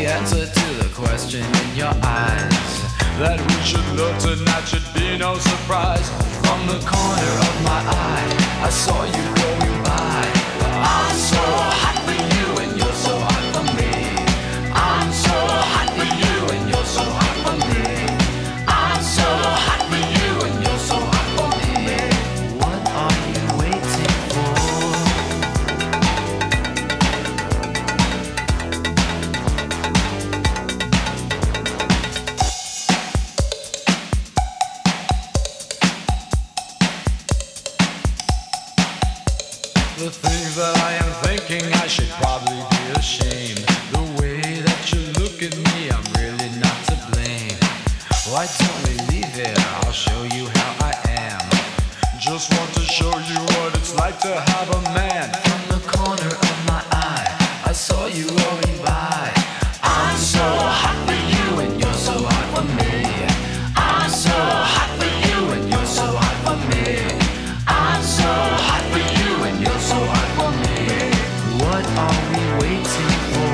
answer to the question in your eyes. That we should love tonight should be no surprise. From the corner of my eye, I saw you going by. I'm so hot for you and you're so hot for me. I'm so hot for you and you're so hot for me. I'm so hot for you and you're so hot for me. What are you waiting for? The things that I am thinking, I should probably be ashamed. The way that you look at me, I'm really not to blame. Why don't we leave it? I'll show you how I am. Just want to show you what it's like to have a man. From the corner of my eye, I saw you rolling by. I'm so hot for you and you're so hot for me. I'm so hot for you and you're so hot for me. I'm so hot for you and you're so hot for me. What are we waiting for?